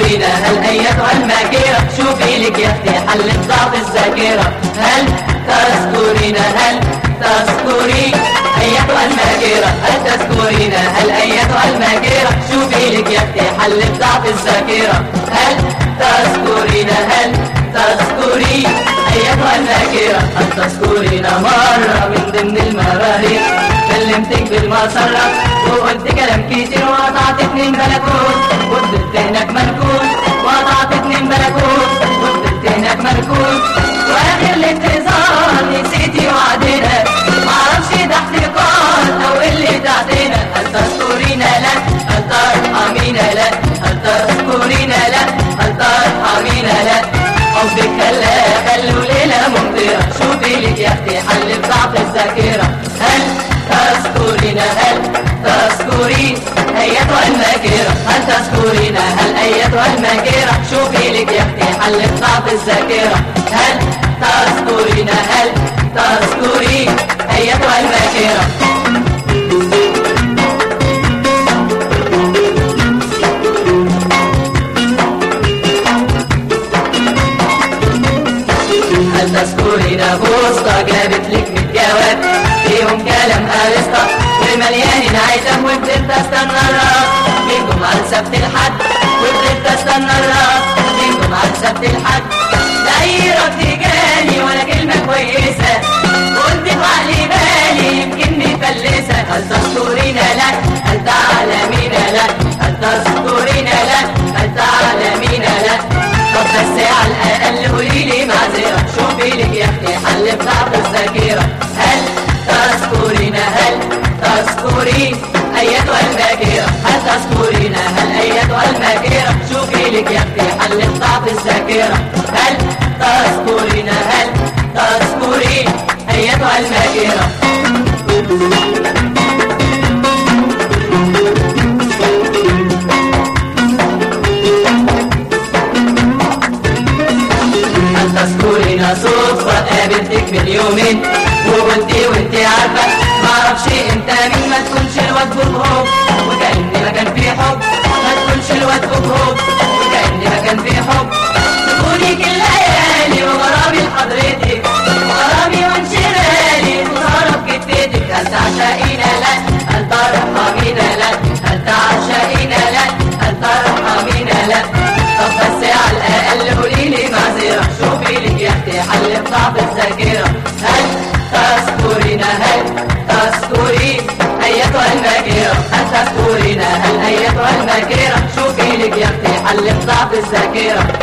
تذكرين هل أيتها الماكرة شوفي لك يا أختي حل ضعف الذاكرة. هل تذكرين هل تذكرين أيتها الماكرة هل تذكرين هل أيتها الماكرة شوفي لك يا أختي حل ضعف الذاكرة. هل تذكرين هل تذكرين أيتها الماكرة هل تذكرين مرة من ضمن المراريق كلمتك بالمسرة وقلت كلام كتير وقطعت 2 بلكون وفضلت هناك مركون وقطعت 2 بلكون وفضلت هناك مركون واخر الانتظار نسيتي وعدنا معرفش ده احتقار او اللي تحتنا. هل تذكرين لا هل ترحمين لا هل تذكرين لا هل ترحمين لا حبك خلوا ليلة ممطرة شوفي لك يا اختي حل بضعف الذاكرة. هل تذكرين هل تذكرين أيتها الماكرة هل تذكرين هل أيتها الماكرة شوفي لك يا اختي حل بضعف الذاكرة. هل تذكرين هل تذكرين أيتها الماكرة. هل تذكرين بوسطة جابت لك 100 جواب فيهم كلام أرسطا ومليانين عتاب وفضلت استنى الراس من جمعة لسبت الحد وفضلت استنى الراس من جمعة لسبت الحد. لا أي رد جالي ولا كلمة كويسة قلت بعقلي بالي يمكن مفلسة. هل تذكرين لا هل تعلمين لا هل تذكرين لا هل تعلمين لا طب بس على الأقل قوليلي معذرة شوفي لك يا أختي حل بضعف الذاكرة. هل تذكرين هل تذكرين أيتها الماكرة هل تذكرين هل أيتها الماكرة شوفي لك يا أختي حل بضعف الذاكرة. هل تذكرين هل تذكرين أيتها الماكرة. تذكرين صدفة قابلتك من يومين وقلتي وانتي عارفة معرفش انت مين ما تكونش الواد بوب وكأني ما كان في حب ما تكونش الواد بوب وكأني ما كان في حب تكوني كل ليالي وغرامي لحضرتك وغرامي وانشغالي وسهرة بكتفتك. هل تعشقين لا هل ترحمين لا هل تعشقين لا هل ترحمين لا طب بس على الأقل قوليلي معذرة شوفي لك يا اختي حل بضعف الذاكرة. هل تذكرين هل تذكرين أيتها الماكرة هل تذكرين هل أيتها الماكرة شوفي لك يا اختي حل بضعف الذاكرة.